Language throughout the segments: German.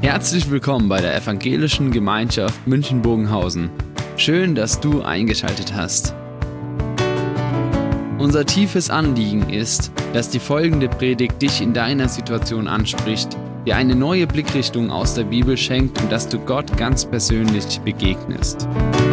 Herzlich willkommen bei der Evangelischen Gemeinschaft München-Bogenhausen. Schön, dass du eingeschaltet hast. Unser tiefes Anliegen ist, dass die folgende Predigt dich in deiner Situation anspricht, dir eine neue Blickrichtung aus der Bibel schenkt und dass du Gott ganz persönlich begegnest.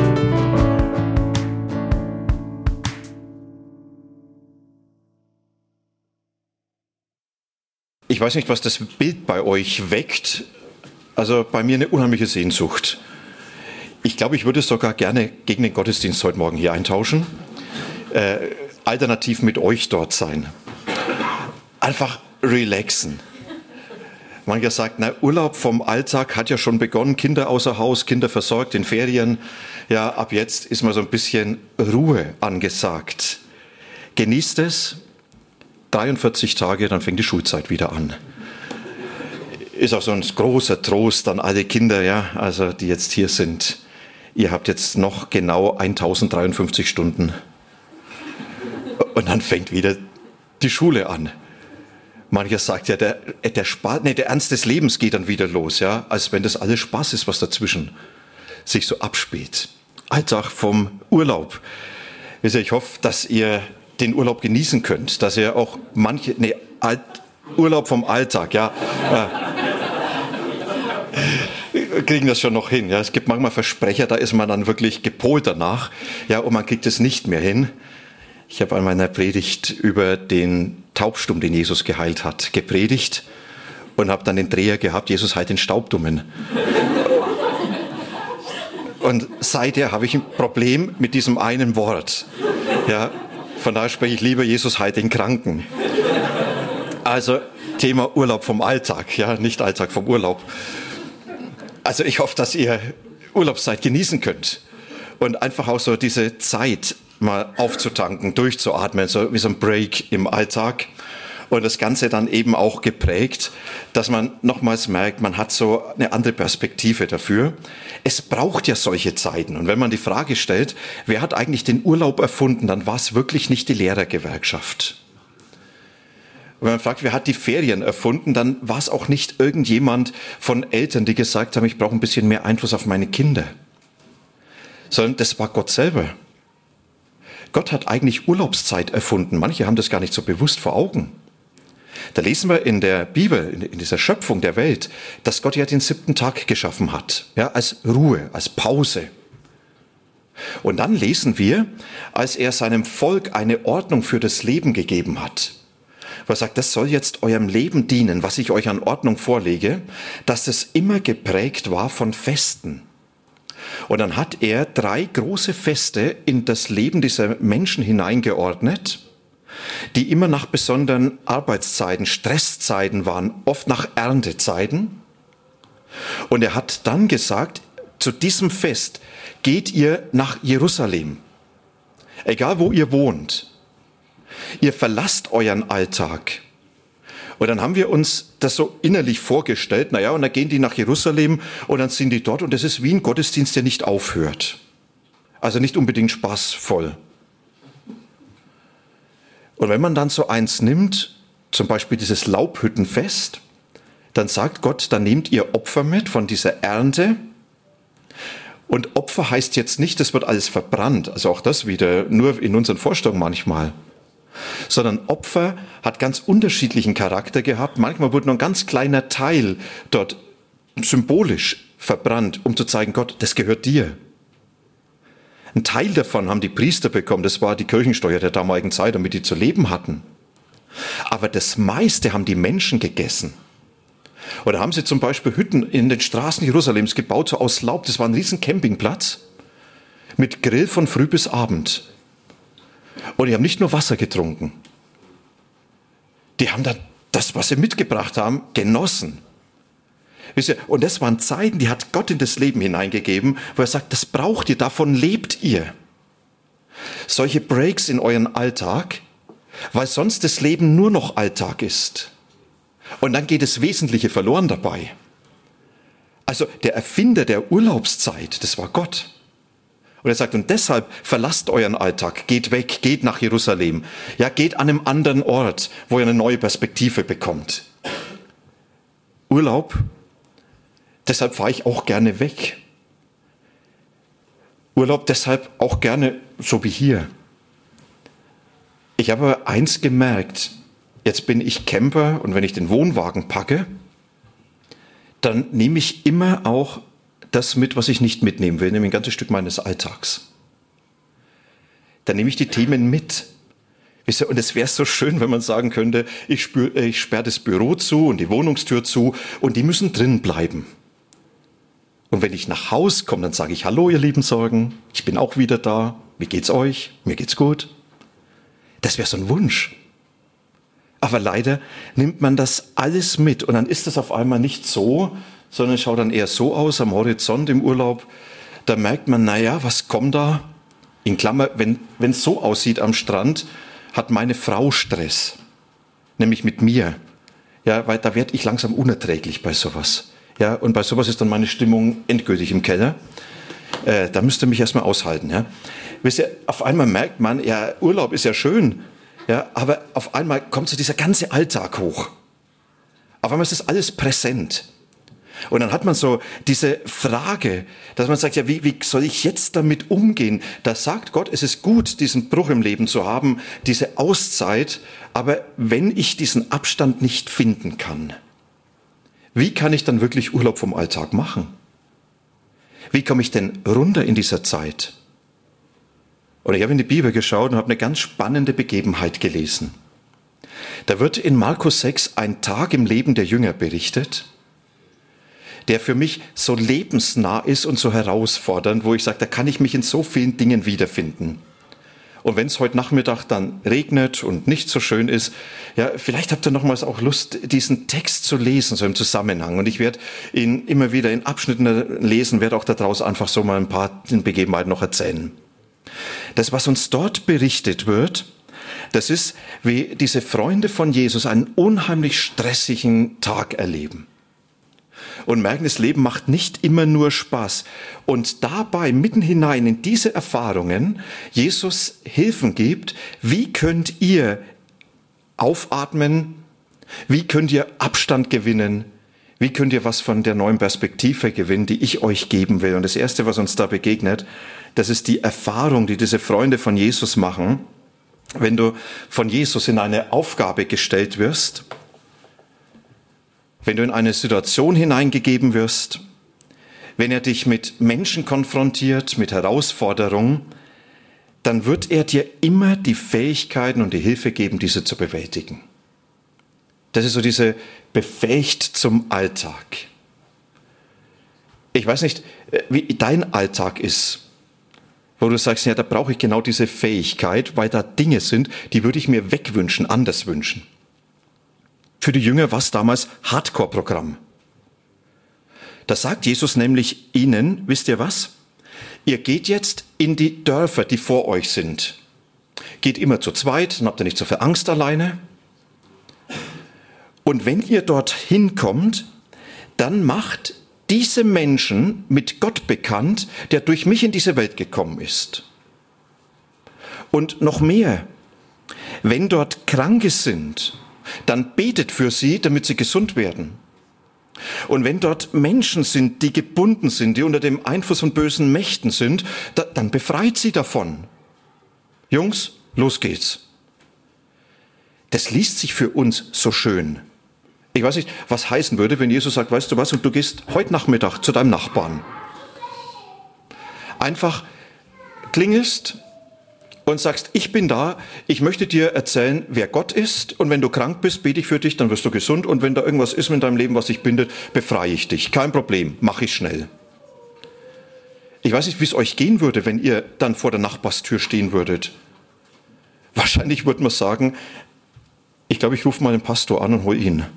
Ich weiß nicht, was das Bild bei euch weckt. Also bei mir eine unheimliche Sehnsucht. Ich glaube, ich würde sogar gerne gegen den Gottesdienst heute Morgen hier eintauschen. Alternativ mit euch dort sein. Einfach relaxen. Mancher sagt, na, Urlaub vom Alltag hat ja schon begonnen. Kinder außer Haus, Kinder versorgt in Ferien. Ja, ab jetzt ist mal so ein bisschen Ruhe angesagt. Genießt es. 43 Tage, dann fängt die Schulzeit wieder an. Ist auch so ein großer Trost an alle Kinder, ja, also die jetzt hier sind. Ihr habt jetzt noch genau 1053 Stunden. Und dann fängt wieder die Schule an. Mancher sagt ja, der Ernst des Lebens geht dann wieder los, ja, als wenn das alles Spaß ist, was dazwischen sich so abspielt. Alltag vom Urlaub. Ich hoffe, dass ihr den Urlaub genießen könnt, dass ihr auch Urlaub vom Alltag, ja. Kriegen das schon noch hin. Ja. Es gibt manchmal Versprecher, da ist man dann wirklich gepolt danach, ja, und man kriegt es nicht mehr hin. Ich habe an meiner Predigt über den Taubstumm, den Jesus geheilt hat, gepredigt und habe dann den Dreher gehabt, Jesus heilt den Staubdummen. Und seither habe ich ein Problem mit diesem einen Wort. Ja, von daher spreche ich lieber, Jesus heilt den Kranken. Also Thema Urlaub vom Alltag, ja, nicht Alltag vom Urlaub. Also ich hoffe, dass ihr Urlaubszeit genießen könnt und einfach auch so diese Zeit mal aufzutanken, durchzuatmen, so wie so ein Break im Alltag. Und das Ganze dann eben auch geprägt, dass man nochmals merkt, man hat so eine andere Perspektive dafür. Es braucht ja solche Zeiten. Und wenn man die Frage stellt, wer hat eigentlich den Urlaub erfunden, dann war es wirklich nicht die Lehrergewerkschaft. Und wenn man fragt, wer hat die Ferien erfunden, dann war es auch nicht irgendjemand von Eltern, die gesagt haben, ich brauche ein bisschen mehr Einfluss auf meine Kinder. Sondern das war Gott selber. Gott hat eigentlich Urlaubszeit erfunden. Manche haben das gar nicht so bewusst vor Augen. Da lesen wir in der Bibel, in dieser Schöpfung der Welt, dass Gott ja den 7. Tag geschaffen hat, ja, als Ruhe, als Pause. Und dann lesen wir, als er seinem Volk eine Ordnung für das Leben gegeben hat, wo er sagt, das soll jetzt eurem Leben dienen, was ich euch an Ordnung vorlege, dass es immer geprägt war von Festen. Und dann hat er 3 große Feste in das Leben dieser Menschen hineingeordnet, die immer nach besonderen Arbeitszeiten, Stresszeiten waren, oft nach Erntezeiten. Und er hat dann gesagt, zu diesem Fest geht ihr nach Jerusalem, egal wo ihr wohnt. Ihr verlasst euren Alltag. Und dann haben wir uns das so innerlich vorgestellt, naja, und dann gehen die nach Jerusalem und dann sind die dort und das ist wie ein Gottesdienst, der nicht aufhört. Also nicht unbedingt spaßvoll. Und wenn man dann so eins nimmt, zum Beispiel dieses Laubhüttenfest, dann sagt Gott, dann nehmt ihr Opfer mit von dieser Ernte. Und Opfer heißt jetzt nicht, das wird alles verbrannt, also auch das wieder nur in unseren Vorstellungen manchmal. Sondern Opfer hat ganz unterschiedlichen Charakter gehabt. Manchmal wurde nur ein ganz kleiner Teil dort symbolisch verbrannt, um zu zeigen, Gott, das gehört dir. Ein Teil davon haben die Priester bekommen, das war die Kirchensteuer der damaligen Zeit, damit die zu leben hatten. Aber das meiste haben die Menschen gegessen. Oder haben sie zum Beispiel Hütten in den Straßen Jerusalems gebaut, so aus Laub, das war ein riesen Campingplatz, mit Grill von früh bis Abend. Und die haben nicht nur Wasser getrunken. Die haben dann das, was sie mitgebracht haben, genossen. Wisst ihr, und das waren Zeiten, die hat Gott in das Leben hineingegeben, wo er sagt, das braucht ihr, davon lebt ihr. Solche Breaks in euren Alltag, weil sonst das Leben nur noch Alltag ist. Und dann geht das Wesentliche verloren dabei. Also der Erfinder der Urlaubszeit, das war Gott. Und er sagt, und deshalb verlasst euren Alltag, geht weg, geht nach Jerusalem. Ja, geht an einem anderen Ort, wo ihr eine neue Perspektive bekommt. Urlaub Deshalb fahre ich auch gerne weg. Urlaub deshalb auch gerne so wie hier. Ich habe aber eins gemerkt, jetzt bin ich Camper und wenn ich den Wohnwagen packe, dann nehme ich immer auch das mit, was ich nicht mitnehmen will, nämlich ein ganzes Stück meines Alltags. Dann nehme ich die Themen mit. Und es wäre so schön, wenn man sagen könnte, ich sperre das Büro zu und die Wohnungstür zu und die müssen drin bleiben. Und wenn ich nach Haus komme, dann sage ich, hallo ihr lieben Sorgen, ich bin auch wieder da, wie geht's euch? Mir geht's gut. Das wäre so ein Wunsch. Aber leider nimmt man das alles mit und dann ist das auf einmal nicht so, sondern es schaut dann eher so aus am Horizont im Urlaub. Da merkt man, naja, was kommt da? In Klammer, wenn es so aussieht am Strand, hat meine Frau Stress, nämlich mit mir. Ja, weil da werde ich langsam unerträglich bei sowas. Ja, und bei sowas ist dann meine Stimmung endgültig im Keller. Da müsst ihr mich erstmal aushalten. Ja. Wisst ihr, auf einmal merkt man, ja, Urlaub ist ja schön, ja, aber auf einmal kommt so dieser ganze Alltag hoch. Auf einmal ist das alles präsent. Und dann hat man so diese Frage, dass man sagt, ja, wie soll ich jetzt damit umgehen? Da sagt Gott, es ist gut, diesen Bruch im Leben zu haben, diese Auszeit, aber wenn ich diesen Abstand nicht finden kann, wie kann ich dann wirklich Urlaub vom Alltag machen? Wie komme ich denn runter in dieser Zeit? Und ich habe in die Bibel geschaut und habe eine ganz spannende Begebenheit gelesen. Da wird in Markus 6 ein Tag im Leben der Jünger berichtet, der für mich so lebensnah ist und so herausfordernd, wo ich sage, da kann ich mich in so vielen Dingen wiederfinden. Und wenn es heute Nachmittag dann regnet und nicht so schön ist, ja, vielleicht habt ihr nochmals auch Lust, diesen Text zu lesen, so im Zusammenhang. Und ich werde ihn immer wieder in Abschnitten lesen, werde auch daraus einfach so mal ein paar Begebenheiten noch erzählen. Das, was uns dort berichtet wird, das ist, wie diese Freunde von Jesus einen unheimlich stressigen Tag erleben. Und merken, das Leben macht nicht immer nur Spaß. Und dabei mitten hinein in diese Erfahrungen Jesus Hilfen gibt, wie könnt ihr aufatmen, wie könnt ihr Abstand gewinnen, wie könnt ihr was von der neuen Perspektive gewinnen, die ich euch geben will. Und das Erste, was uns da begegnet, das ist die Erfahrung, die diese Freunde von Jesus machen, wenn du von Jesus in eine Aufgabe gestellt wirst, wenn du in eine Situation hineingegeben wirst, wenn er dich mit Menschen konfrontiert, mit Herausforderungen, dann wird er dir immer die Fähigkeiten und die Hilfe geben, diese zu bewältigen. Das ist so diese befähigt zum Alltag. Ich weiß nicht, wie dein Alltag ist, wo du sagst, ja, da brauche ich genau diese Fähigkeit, weil da Dinge sind, die würde ich mir wegwünschen, anders wünschen. Für die Jünger war es damals Hardcore-Programm. Da sagt Jesus nämlich ihnen, wisst ihr was? Ihr geht jetzt in die Dörfer, die vor euch sind. Geht immer zu zweit, dann habt ihr nicht so viel Angst alleine. Und wenn ihr dorthin kommt, dann macht diese Menschen mit Gott bekannt, der durch mich in diese Welt gekommen ist. Und noch mehr, wenn dort Kranke sind, dann betet für sie, damit sie gesund werden. Und wenn dort Menschen sind, die gebunden sind, die unter dem Einfluss von bösen Mächten sind, dann befreit sie davon. Jungs, los geht's. Das liest sich für uns so schön. Ich weiß nicht, was heißen würde, wenn Jesus sagt, weißt du was, und du gehst heute Nachmittag zu deinem Nachbarn. Einfach klingelst und sagst, ich bin da, ich möchte dir erzählen, wer Gott ist, und wenn du krank bist, bete ich für dich, dann wirst du gesund, und wenn da irgendwas ist in deinem Leben, was dich bindet, befreie ich dich. Kein Problem, mache ich schnell. Ich weiß nicht, wie es euch gehen würde, wenn ihr dann vor der Nachbarstür stehen würdet. Wahrscheinlich würde man sagen, ich glaube, ich rufe mal den Pastor an und hol ihn.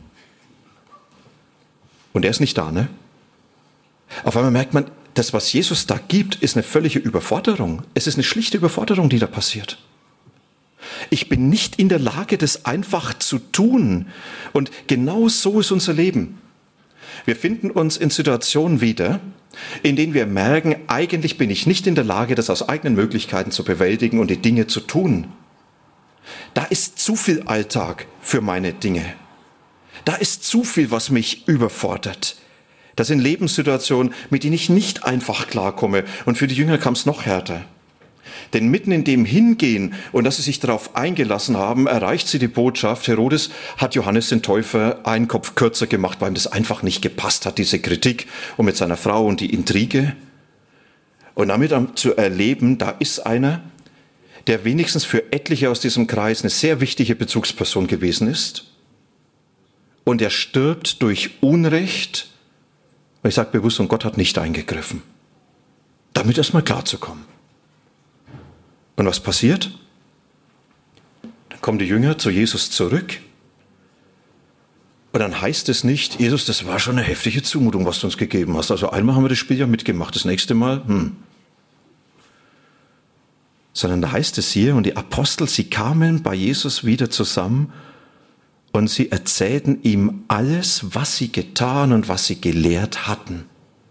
Und er ist nicht da, ne? Auf einmal merkt man, das, was Jesus da gibt, ist eine völlige Überforderung. Es ist eine schlichte Überforderung, die da passiert. Ich bin nicht in der Lage, das einfach zu tun. Und genau so ist unser Leben. Wir finden uns in Situationen wieder, in denen wir merken, eigentlich bin ich nicht in der Lage, das aus eigenen Möglichkeiten zu bewältigen und die Dinge zu tun. Da ist zu viel Alltag für meine Dinge. Da ist zu viel, was mich überfordert. Das sind Lebenssituationen, mit denen ich nicht einfach klarkomme. Und für die Jünger kam es noch härter. Denn mitten in dem Hingehen und dass sie sich darauf eingelassen haben, erreicht sie die Botschaft, Herodes hat Johannes den Täufer einen Kopf kürzer gemacht, weil ihm das einfach nicht gepasst hat, diese Kritik und mit seiner Frau und die Intrige. Und damit zu erleben, da ist einer, der wenigstens für etliche aus diesem Kreis eine sehr wichtige Bezugsperson gewesen ist. Und er stirbt durch Unrecht. Und ich sage bewusst, und Gott hat nicht eingegriffen. Damit erstmal klarzukommen. Und was passiert? Dann kommen die Jünger zu Jesus zurück. Und dann heißt es nicht, Jesus, das war schon eine heftige Zumutung, was du uns gegeben hast. Also einmal haben wir das Spiel ja mitgemacht, das nächste Mal, Sondern da heißt es hier, und die Apostel, sie kamen bei Jesus wieder zusammen und sie erzählten ihm alles, was sie getan und was sie gelehrt hatten.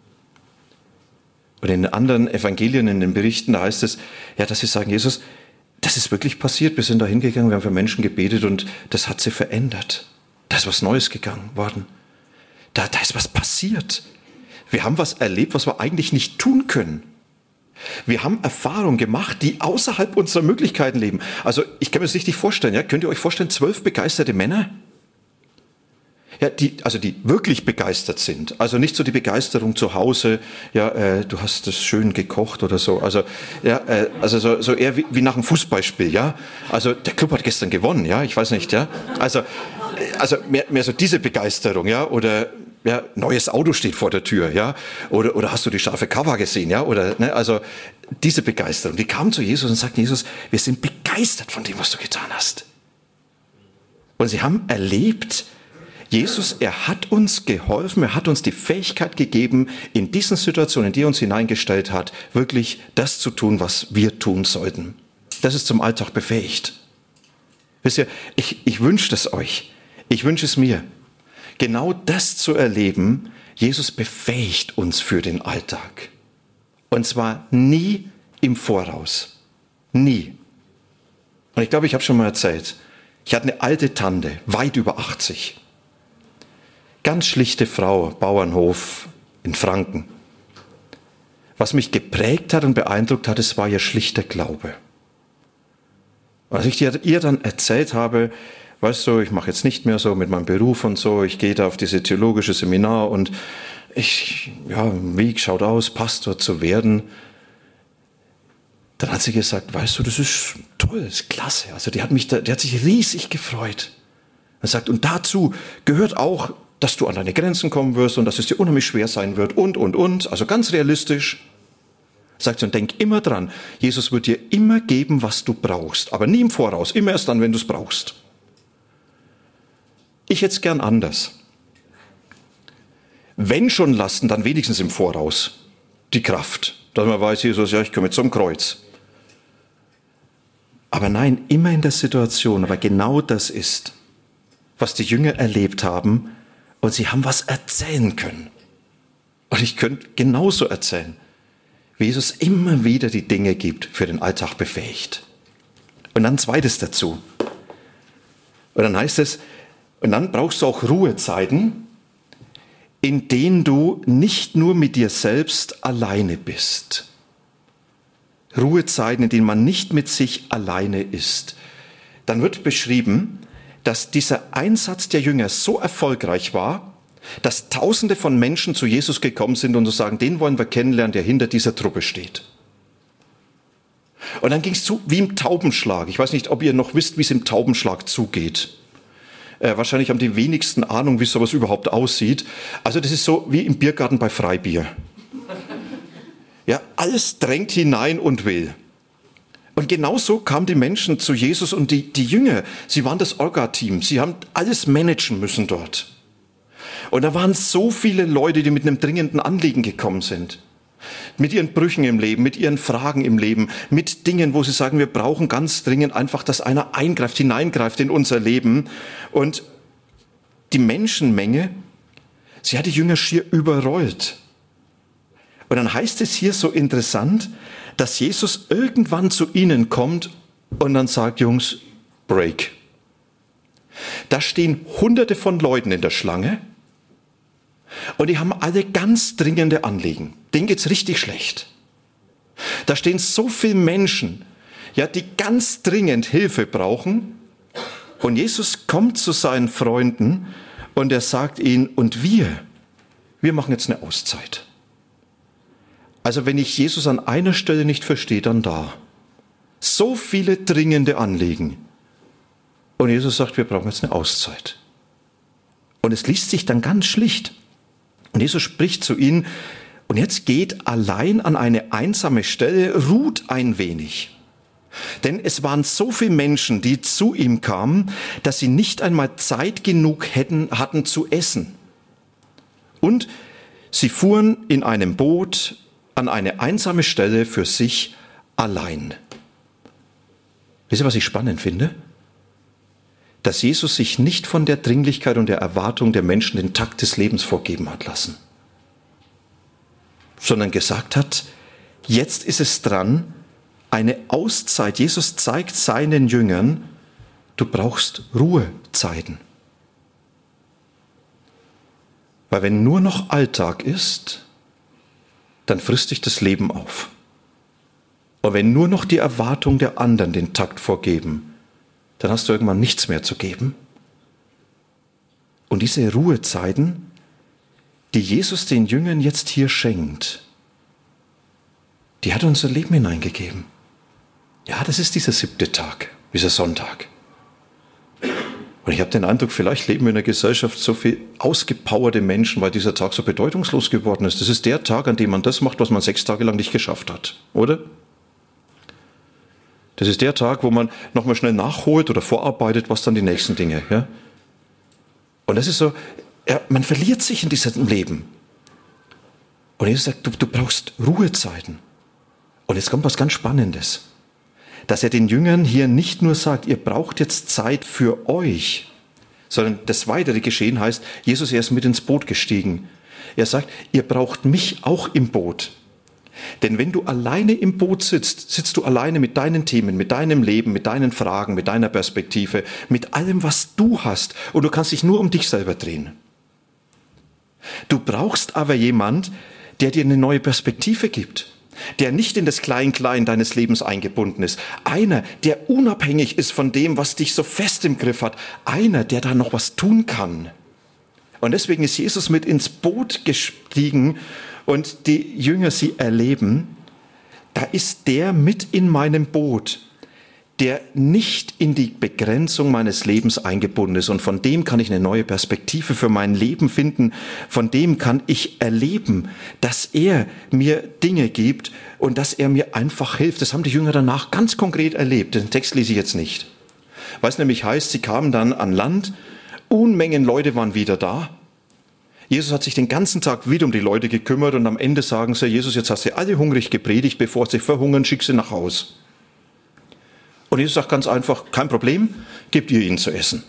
Und in den anderen Evangelien, in den Berichten, da heißt es, ja, dass sie sagen, Jesus, das ist wirklich passiert. Wir sind da hingegangen, wir haben für Menschen gebetet und das hat sie verändert. Da ist was Neues gegangen worden. Da ist was passiert. Wir haben was erlebt, was wir eigentlich nicht tun können. Wir haben Erfahrungen gemacht, die außerhalb unserer Möglichkeiten leben. Also ich kann mir das richtig vorstellen. Ja? Könnt ihr euch vorstellen, 12 begeisterte Männer? Ja, die wirklich begeistert sind. Also nicht so die Begeisterung zu Hause, ja, du hast das schön gekocht oder so. Also, ja, so eher wie nach einem Fußballspiel, ja. Also der Club hat gestern gewonnen, ja, ich weiß nicht, ja. Also mehr so diese Begeisterung, ja, oder ja, neues Auto steht vor der Tür, ja, oder hast du die scharfe Cover gesehen, ja, oder ne, also diese Begeisterung, die kamen zu Jesus und sagten, Jesus, wir sind begeistert von dem, was du getan hast. Und sie haben erlebt, Jesus, er hat uns geholfen, er hat uns die Fähigkeit gegeben, in diesen Situationen, in die er uns hineingestellt hat, wirklich das zu tun, was wir tun sollten. Das ist zum Alltag befähigt. Wisst ihr, ich wünsche es euch, ich wünsche es mir, genau das zu erleben. Jesus befähigt uns für den Alltag. Und zwar nie im Voraus. Nie. Und ich glaube, ich habe schon mal erzählt, ich hatte eine alte Tante, weit über 80. Ganz schlichte Frau, Bauernhof in Franken. Was mich geprägt hat und beeindruckt hat, es war ihr schlichter Glaube. Als ich ihr dann erzählt habe, weißt du, ich mache jetzt nicht mehr so mit meinem Beruf und so, ich gehe da auf diese theologische Seminar und Weg schaut aus, Pastor zu werden. Dann hat sie gesagt, weißt du, das ist toll, das ist klasse. Also die hat sich riesig gefreut. Er sagt, und dazu gehört auch, dass du an deine Grenzen kommen wirst und dass es dir unheimlich schwer sein wird und. Also ganz realistisch. Sagt sie, und denk immer dran, Jesus wird dir immer geben, was du brauchst, aber nie im Voraus, immer erst dann, wenn du es brauchst. Ich hätte es gern anders. Wenn schon lassen, dann wenigstens im Voraus die Kraft, dass man weiß, Jesus, ja, ich komme zum Kreuz. Aber nein, immer in der Situation, aber genau das ist, was die Jünger erlebt haben, und sie haben was erzählen können. Und ich könnte genauso erzählen, wie Jesus immer wieder die Dinge gibt, für den Alltag befähigt. Und dann zweites dazu. Und dann heißt es, und dann brauchst du auch Ruhezeiten, in denen du nicht nur mit dir selbst alleine bist. Ruhezeiten, in denen man nicht mit sich alleine ist. Dann wird beschrieben, dass dieser Einsatz der Jünger so erfolgreich war, dass Tausende von Menschen zu Jesus gekommen sind und so sagen, den wollen wir kennenlernen, der hinter dieser Truppe steht. Und dann ging es zu wie im Taubenschlag. Ich weiß nicht, ob ihr noch wisst, wie es im Taubenschlag zugeht. Wahrscheinlich haben die wenigsten Ahnung, wie sowas überhaupt aussieht. Also das ist so wie im Biergarten bei Freibier. Ja, alles drängt hinein und will. Und genauso kamen die Menschen zu Jesus und die Jünger, sie waren das Orga-Team, sie haben alles managen müssen dort. Und da waren so viele Leute, die mit einem dringenden Anliegen gekommen sind. Mit ihren Brüchen im Leben, mit ihren Fragen im Leben, mit Dingen, wo sie sagen, wir brauchen ganz dringend einfach, dass einer eingreift, hineingreift in unser Leben. Und die Menschenmenge, sie hat die Jünger schier überrollt. Und dann heißt es hier so interessant, dass Jesus irgendwann zu ihnen kommt und dann sagt, Jungs, Break. Da stehen Hunderte von Leuten in der Schlange Und die haben alle ganz dringende Anliegen. Denen geht's richtig schlecht. Da stehen so viele Menschen, ja, die ganz dringend Hilfe brauchen. Und Jesus kommt zu seinen Freunden und er sagt ihnen, und wir machen jetzt eine Auszeit. Also wenn ich Jesus an einer Stelle nicht verstehe, dann da. So viele dringende Anliegen. Und Jesus sagt, wir brauchen jetzt eine Auszeit. Und es liest sich dann ganz schlicht. Und Jesus spricht zu ihnen, und jetzt geht allein an eine einsame Stelle, ruht ein wenig. Denn es waren so viele Menschen, die zu ihm kamen, dass sie nicht einmal Zeit genug hatten zu essen. Und sie fuhren in einem Boot an eine einsame Stelle für sich allein. Wisst ihr, was ich spannend finde? Dass Jesus sich nicht von der Dringlichkeit und der Erwartung der Menschen den Takt des Lebens vorgeben hat lassen, sondern gesagt hat, jetzt ist es dran, eine Auszeit. Jesus zeigt seinen Jüngern, du brauchst Ruhezeiten. Weil wenn nur noch Alltag ist, dann frisst dich das Leben auf. Und wenn nur noch die Erwartung der anderen den Takt vorgeben, dann hast du irgendwann nichts mehr zu geben. Und diese Ruhezeiten, die Jesus den Jüngern jetzt hier schenkt, die hat unser Leben hineingegeben. Ja, das ist dieser 7. Tag, dieser Sonntag. Und ich habe den Eindruck, vielleicht leben wir in einer Gesellschaft so viel ausgepowerte Menschen, weil dieser Tag so bedeutungslos geworden ist. Das ist der Tag, an dem man das macht, was man 6 Tage lang nicht geschafft hat, oder? Das ist der Tag, wo man nochmal schnell nachholt oder vorarbeitet, was dann die nächsten Dinge. Ja? Und das ist so, ja, man verliert sich in diesem Leben. Und Jesus sagt, du brauchst Ruhezeiten. Und jetzt kommt was ganz Spannendes. Dass er den Jüngern hier nicht nur sagt, ihr braucht jetzt Zeit für euch, sondern das weitere Geschehen heißt, Jesus er ist mit ins Boot gestiegen. Er sagt, ihr braucht mich auch im Boot. Denn wenn du alleine im Boot sitzt, sitzt du alleine mit deinen Themen, mit deinem Leben, mit deinen Fragen, mit deiner Perspektive, mit allem, was du hast. Und du kannst dich nur um dich selber drehen. Du brauchst aber jemand, der dir eine neue Perspektive gibt, der nicht in das Klein-Klein deines Lebens eingebunden ist. Einer, der unabhängig ist von dem, was dich so fest im Griff hat. Einer, der da noch was tun kann. Und deswegen ist Jesus mit ins Boot gestiegen und die Jünger, sie erleben, da ist der mit in meinem Boot, der nicht in die Begrenzung meines Lebens eingebunden ist. Und von dem kann ich eine neue Perspektive für mein Leben finden. Von dem kann ich erleben, dass er mir Dinge gibt und dass er mir einfach hilft. Das haben die Jünger danach ganz konkret erlebt. Den Text lese ich jetzt nicht. Weil es nämlich heißt, sie kamen dann an Land, Unmengen Leute waren wieder da. Jesus hat sich den ganzen Tag wieder um die Leute gekümmert und am Ende sagen sie, Jesus, jetzt hast du alle hungrig gepredigt, bevor sie verhungern, schick sie nach Haus. Und Jesus sagt ganz einfach, kein Problem, gebt ihr ihnen zu essen.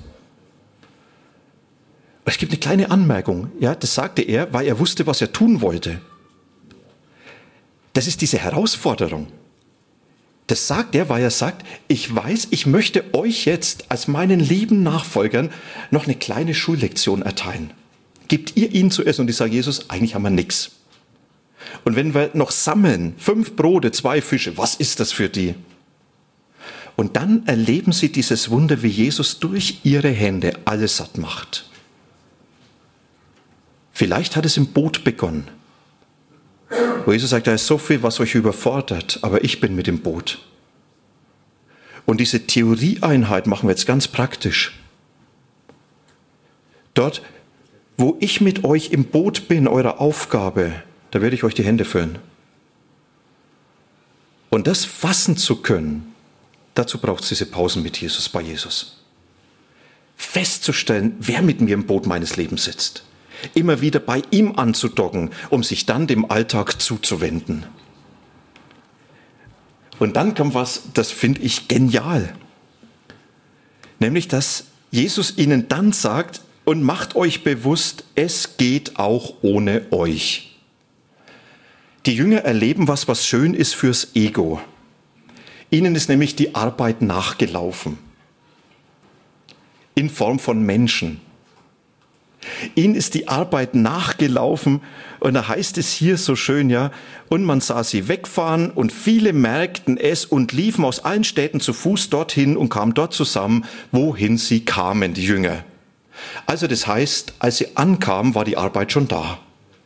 Es gibt eine kleine Anmerkung, ja, das sagte er, weil er wusste, was er tun wollte. Das ist diese Herausforderung. Das sagt er, weil er sagt, ich weiß, ich möchte euch jetzt als meinen lieben Nachfolgern noch eine kleine Schullektion erteilen. Gebt ihr ihnen zu essen? Und ich sage, Jesus, eigentlich haben wir nichts. Und wenn wir noch sammeln, 5 Brote, 2 Fische, was ist das für die? Und dann erleben sie dieses Wunder, wie Jesus durch ihre Hände alles satt macht. Vielleicht hat es im Boot begonnen, wo Jesus sagt, da ist so viel, was euch überfordert, aber ich bin mit im Boot. Und diese Theorieeinheit machen wir jetzt ganz praktisch. Dort, wo ich mit euch im Boot bin, eure Aufgabe, da werde ich euch die Hände füllen. Und das fassen zu können, dazu braucht es diese Pausen mit Jesus, bei Jesus. Festzustellen, wer mit mir im Boot meines Lebens sitzt. Immer wieder bei ihm anzudocken, um sich dann dem Alltag zuzuwenden. Und dann kommt was, das finde ich genial. Nämlich, dass Jesus ihnen dann sagt, und macht euch bewusst, es geht auch ohne euch. Die Jünger erleben was schön ist fürs Ego. Ihnen ist nämlich die Arbeit nachgelaufen. In Form von Menschen. Ihnen ist die Arbeit nachgelaufen und da heißt es hier so schön, ja, und man sah sie wegfahren und viele merkten es und liefen aus allen Städten zu Fuß dorthin und kamen dort zusammen, wohin sie kamen, die Jünger. Also das heißt, als sie ankamen, war die Arbeit schon da.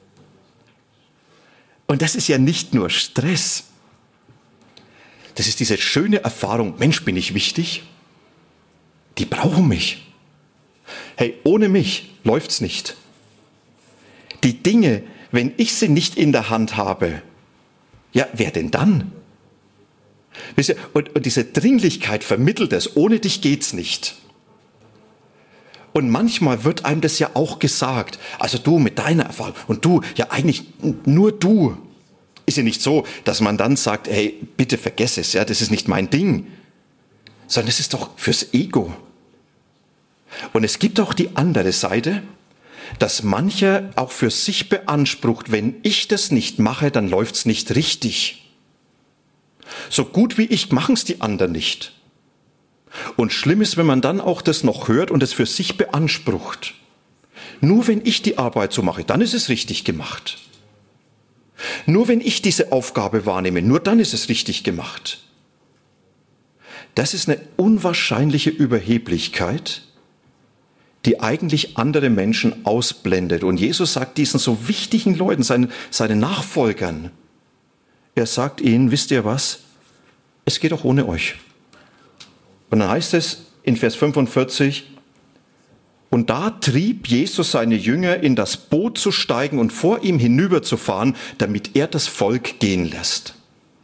Und das ist ja nicht nur Stress. Das ist diese schöne Erfahrung, Mensch, bin ich wichtig? Die brauchen mich. Hey, ohne mich läuft's nicht. Die Dinge, wenn ich sie nicht in der Hand habe, ja, wer denn dann? Und diese Dringlichkeit vermittelt es, ohne dich geht's nicht. Und manchmal wird einem das ja auch gesagt, also du mit deiner Erfahrung und du, ja eigentlich nur du. Ist ja nicht so, dass man dann sagt, hey, bitte vergess es, ja, das ist nicht mein Ding, sondern es ist doch fürs Ego. Und es gibt auch die andere Seite, dass mancher auch für sich beansprucht, wenn ich das nicht mache, dann läuft's nicht richtig. So gut wie ich machen's die anderen nicht. Und schlimm ist, wenn man dann auch das noch hört und es für sich beansprucht. Nur wenn ich die Arbeit so mache, dann ist es richtig gemacht. Nur wenn ich diese Aufgabe wahrnehme, nur dann ist es richtig gemacht. Das ist eine unwahrscheinliche Überheblichkeit, die eigentlich andere Menschen ausblendet. Und Jesus sagt diesen so wichtigen Leuten, seinen Nachfolgern, er sagt ihnen, wisst ihr was? Es geht auch ohne euch. Und dann heißt es in Vers 45, und da trieb Jesus seine Jünger, in das Boot zu steigen und vor ihm hinüberzufahren, damit er das Volk gehen lässt.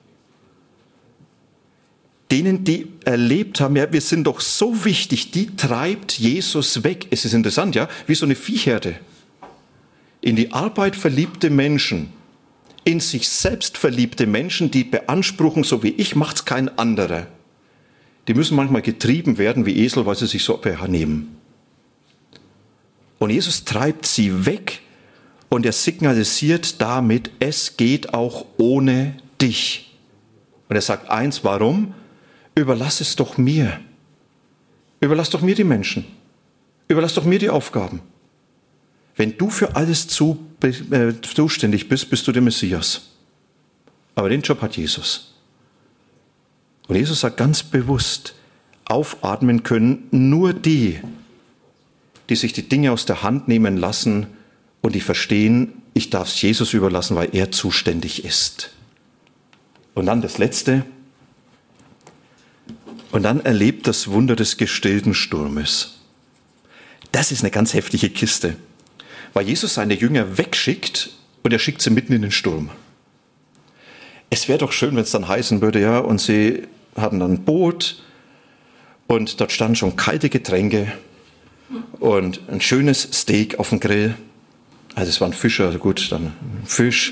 Denen, die erlebt haben, ja, wir sind doch so wichtig, die treibt Jesus weg. Es ist interessant, ja, wie so eine Viehherde. In die Arbeit verliebte Menschen, in sich selbst verliebte Menschen, die beanspruchen, so wie ich, macht's kein anderer. Die müssen manchmal getrieben werden wie Esel, weil sie sich so benehmen. Und Jesus treibt sie weg und er signalisiert damit, es geht auch ohne dich. Und er sagt eins, warum? Überlass es doch mir. Überlass doch mir die Menschen. Überlass doch mir die Aufgaben. Wenn du für alles zuständig bist, bist du der Messias. Aber den Job hat Jesus. Und Jesus sagt ganz bewusst, aufatmen können nur die sich die Dinge aus der Hand nehmen lassen und die verstehen, ich darf es Jesus überlassen, weil er zuständig ist. Und dann das Letzte. Und dann erlebt das Wunder des gestillten Sturmes. Das ist eine ganz heftige Kiste, weil Jesus seine Jünger wegschickt und er schickt sie mitten in den Sturm. Es wäre doch schön, wenn es dann heißen würde, ja, und sie hatten dann ein Boot und dort standen schon kalte Getränke und ein schönes Steak auf dem Grill. Also es waren Fische, also gut, dann Fisch.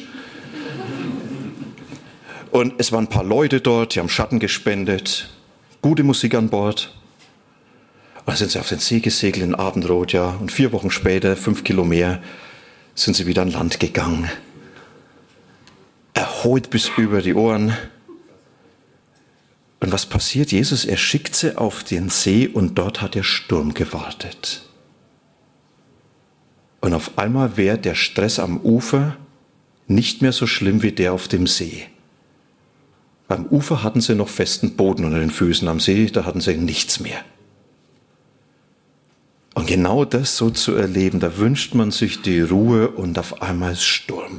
Und es waren ein paar Leute dort, die haben Schatten gespendet, gute Musik an Bord. Und dann sind sie auf den See gesegelt in Abendrot, ja. Und 4 Wochen später, 5 Kilo mehr, sind sie wieder an Land gegangen. Erholt bis über die Ohren. Und was passiert? Jesus, er schickt sie auf den See und dort hat der Sturm gewartet. Und auf einmal wäre der Stress am Ufer nicht mehr so schlimm wie der auf dem See. Am Ufer hatten sie noch festen Boden unter den Füßen, am See, da hatten sie nichts mehr. Und genau das so zu erleben, da wünscht man sich die Ruhe und auf einmal ist Sturm.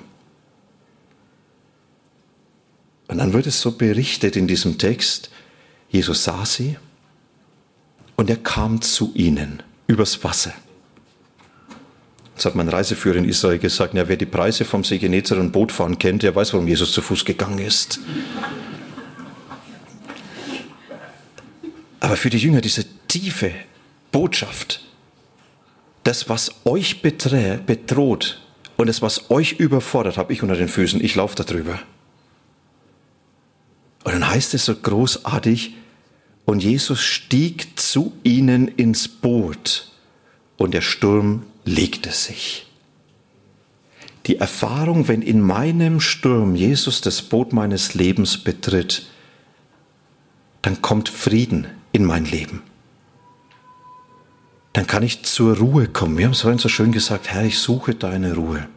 Und dann wird es so berichtet in diesem Text, Jesus sah sie und er kam zu ihnen übers Wasser. Das hat mein Reiseführer in Israel gesagt, ja, wer die Preise vom See Genezareth und Bootfahren kennt, der weiß, warum Jesus zu Fuß gegangen ist. Aber für die Jünger diese tiefe Botschaft, das, was euch bedroht und das, was euch überfordert, habe ich unter den Füßen, ich laufe da drüber. Und dann heißt es so großartig, und Jesus stieg zu ihnen ins Boot und der Sturm legte sich. Die Erfahrung, wenn in meinem Sturm Jesus das Boot meines Lebens betritt, dann kommt Frieden in mein Leben. dann kann ich zur Ruhe kommen. Wir haben es vorhin so schön gesagt, Herr, ich suche deine Ruhe.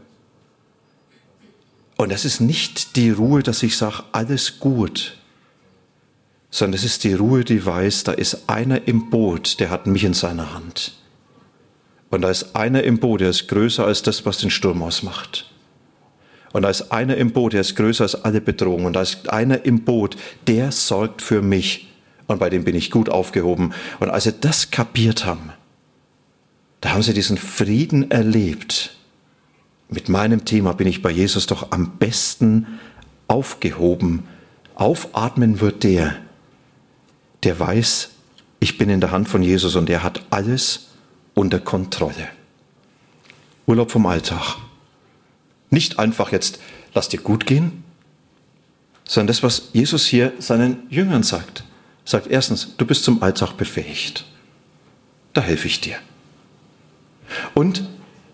Und das ist nicht die Ruhe, dass ich sage, alles gut, sondern es ist die Ruhe, die weiß, da ist einer im Boot, der hat mich in seiner Hand. Und da ist einer im Boot, der ist größer als das, was den Sturm ausmacht. Und da ist einer im Boot, der ist größer als alle Bedrohungen. Und da ist einer im Boot, der sorgt für mich. Und bei dem bin ich gut aufgehoben. Und als sie das kapiert haben, da haben sie diesen Frieden erlebt. Mit meinem Thema bin ich bei Jesus doch am besten aufgehoben. Aufatmen wird der weiß, ich bin in der Hand von Jesus und er hat alles unter Kontrolle. Urlaub vom Alltag. Nicht einfach jetzt, lass dir gut gehen, sondern das, was Jesus hier seinen Jüngern sagt. Sagt erstens, du bist zum Alltag befähigt. Da helfe ich dir. Und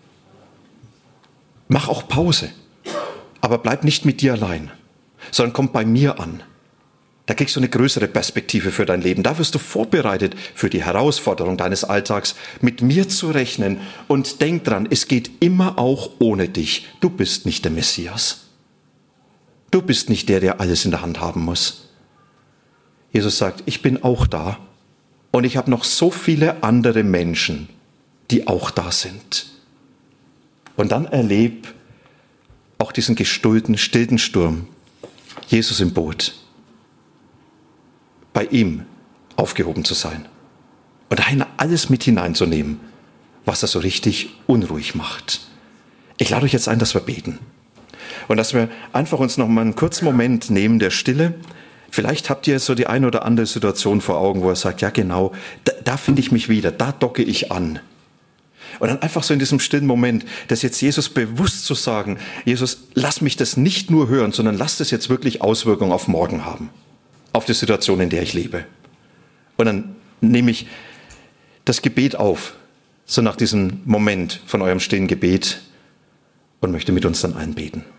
mach auch Pause, aber bleib nicht mit dir allein, sondern komm bei mir an. Da kriegst du eine größere Perspektive für dein Leben. Da wirst du vorbereitet für die Herausforderung deines Alltags, mit mir zu rechnen. Und denk dran, es geht immer auch ohne dich. Du bist nicht der Messias. Du bist nicht der alles in der Hand haben muss. Jesus sagt, ich bin auch da. Und ich habe noch so viele andere Menschen, die auch da sind. Und dann erleb auch diesen gestillten Sturm. Jesus im Boot. Bei ihm aufgehoben zu sein. Und dahin alles mit hineinzunehmen, was er so richtig unruhig macht. Ich lade euch jetzt ein, dass wir beten. Und dass wir einfach uns noch mal einen kurzen Moment nehmen der Stille. Vielleicht habt ihr so die eine oder andere Situation vor Augen, wo er sagt, ja genau, da finde ich mich wieder, da docke ich an. Und dann einfach so in diesem stillen Moment, das jetzt Jesus bewusst zu sagen, Jesus, lass mich das nicht nur hören, sondern lass das jetzt wirklich Auswirkungen auf morgen haben. Auf die Situation, in der ich lebe. Und dann nehme ich das Gebet auf, so nach diesem Moment von eurem stillen Gebet und möchte mit uns dann einbeten.